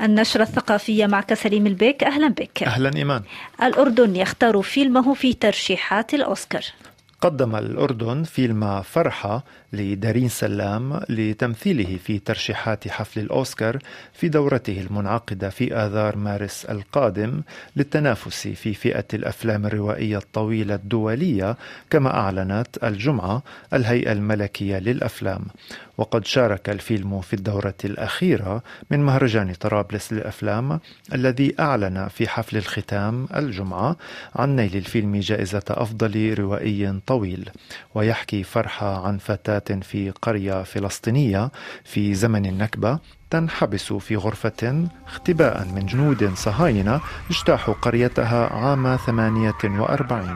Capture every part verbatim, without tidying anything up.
النشرة الثقافية معك سليم البيك، أهلا بك. أهلا إيمان. الأردن يختار فيلمه في ترشيحات الأوسكار. قدم الأردن فيلم فرحة لدارين سلام لتمثيله في ترشيحات حفل الأوسكار في دورته المنعقدة في آذار مارس القادم للتنافس في فئة الأفلام الروائية الطويلة الدولية، كما أعلنت الجمعة الهيئة الملكية للأفلام. وقد شارك الفيلم في الدورة الأخيرة من مهرجان طرابلس للأفلام الذي أعلن في حفل الختام الجمعة عن نيل الفيلم جائزة أفضل روائي طويل. ويحكي فرحة عن فتاة في قرية فلسطينية في زمن النكبة تنحبس في غرفة اختباء من جنود صهاينة اجتاحوا قريتها عام ثمانية وأربعين.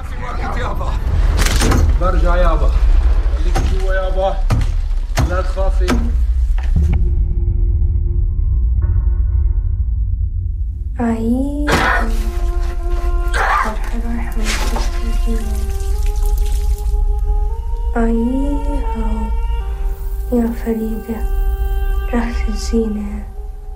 برجع يابا، خليك جوا يابا، لا تخافي. عيد أيها يا فريدة رأس الزينة.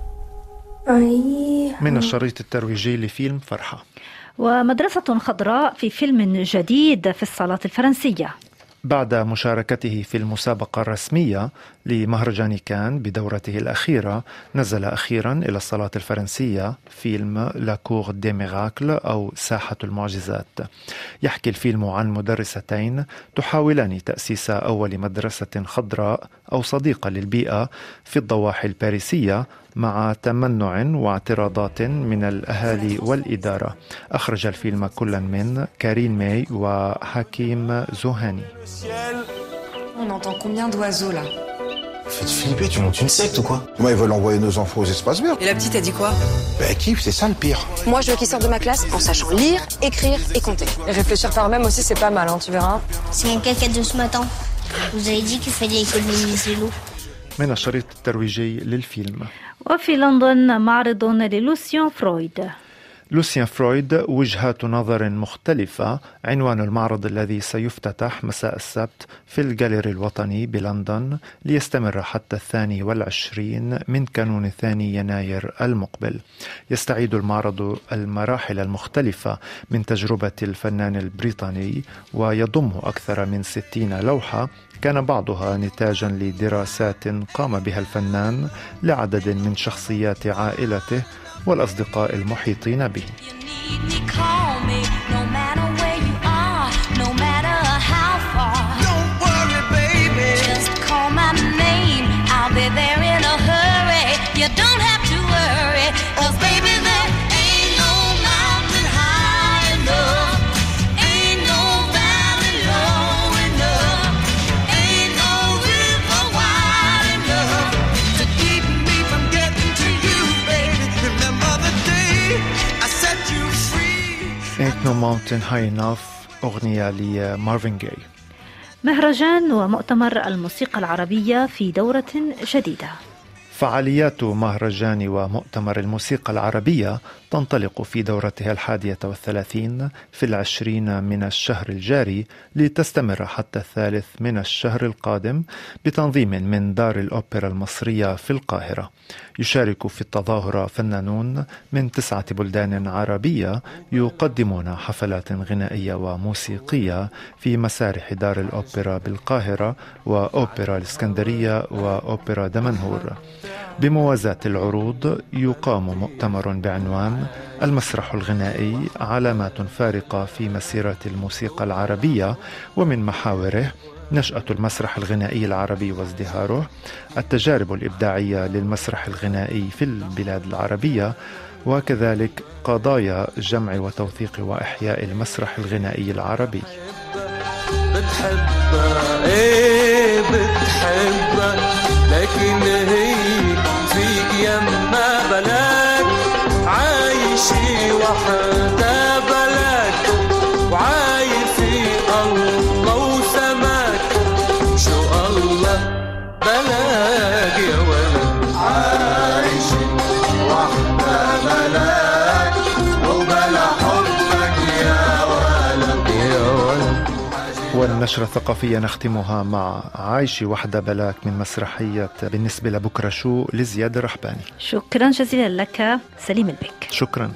أيها من الشريط الترويجي لفيلم فرحة. ومدرسة خضراء في فيلم جديد في الصالات الفرنسية. بعد مشاركته في المسابقة الرسمية لمهرجان كان بدورته الأخيرة، نزل أخيرا إلى الصالات الفرنسية فيلم لا كور دي ميراكل أو ساحة المعجزات. يحكي الفيلم عن مدرستين تحاولان تأسيس أول مدرسة خضراء أو صديقة للبيئة في الضواحي الباريسية مع تمنع واعتراضات من الأهالي والإدارة. أخرج الفيلم كلا من كارين ماي وحكيم زوهاني. On entend combien d'oiseaux là? Faites flipper, tu montes une secte ou quoi? Moi, ils veulent envoyer nos enfants aux espaces verts. Et la petite a dit quoi? Bah, elle kiffe, c'est ça le pire. Moi, je veux qu'ils sortent de ma classe en sachant lire, écrire et compter. Et réfléchir par eux-mêmes aussi, c'est pas mal, hein, tu verras. C'est mon caca de ce matin. Vous avez dit qu'il fallait économiser l'eau. من الشريط الترويجي للفيلم. وفي لندن معرض للوسيان فرويد. لوسيان فرويد وجهات نظر مختلفة عنوان المعرض الذي سيفتتح مساء السبت في الجاليري الوطني بلندن ليستمر حتى الثاني والعشرين من كانون الثاني يناير المقبل. يستعيد المعرض المراحل المختلفة من تجربة الفنان البريطاني ويضم أكثر من ستين لوحة كان بعضها نتاجا لدراسات قام بها الفنان لعدد من شخصيات عائلته والأصدقاء المحيطين به. Ain't No Mountain High Enough، أغنية لمارفين جاي. مهرجان ومؤتمر الموسيقى العربية في دورة جديدة. فعاليات مهرجان ومؤتمر الموسيقى العربية تنطلق في دورتها الحادية والثلاثين في العشرين من الشهر الجاري لتستمر حتى الثالث من الشهر القادم بتنظيم من دار الأوبرا المصرية في القاهرة. يشارك في التظاهرة فنانون من تسعة بلدان عربية يقدمون حفلات غنائية وموسيقية في مسارح دار الأوبرا بالقاهرة وأوبرا الإسكندرية وأوبرا دمنهور. بموازاة العروض يقام مؤتمر بعنوان المسرح الغنائي علامات فارقة في مسيرة الموسيقى العربية، ومن محاوره نشأة المسرح الغنائي العربي وازدهاره، التجارب الإبداعية للمسرح الغنائي في البلاد العربية، وكذلك قضايا جمع وتوثيق وإحياء المسرح الغنائي العربي. بتحبها ايه بتحبها لكن هي فيك يما بلاك عايشي وحدة بلاك وعايش في الله وسماك شو الله بلاك يا ولد عايشي وحدة بلاك وبلا حبك يا ولد يا ولد. ونشرة ثقافية نختمها مع عايشي وحدة بلاك من مسرحية بالنسبة لبكرة شو لزياد الرحباني. شكرا جزيلا لك سليم البك. شكرا.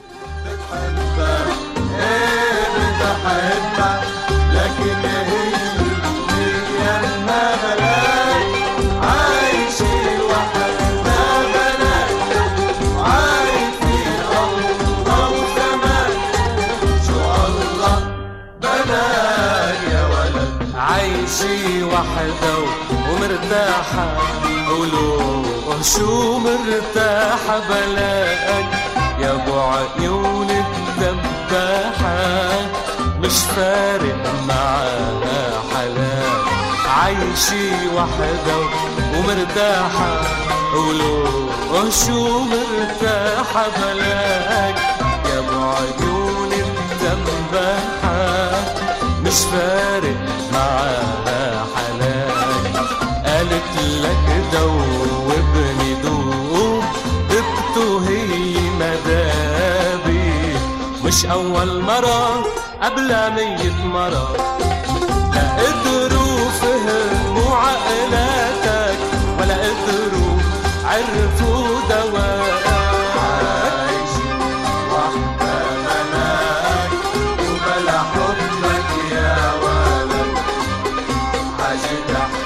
عايشي وحدة ومرتاحة، قولوا شو مرتاحة بلاك يا ابو عيون الدباحة، مش فارق معاها حلاك. عايشي وحدة ومرتاحة، قولوا شو مرتاحة بلاك يا ابو عيون الدباحة، مش فارق معاها حلاك. قالت لك دوبني دوب، دبته هي مدابي، مش أول مرة قبل مية مرة. لا قدروا فهموا عقلاتك، ولا قدروا عرفوا دواك. عايشي وحدة بلاك وبلا حبك يا ولد، حاجة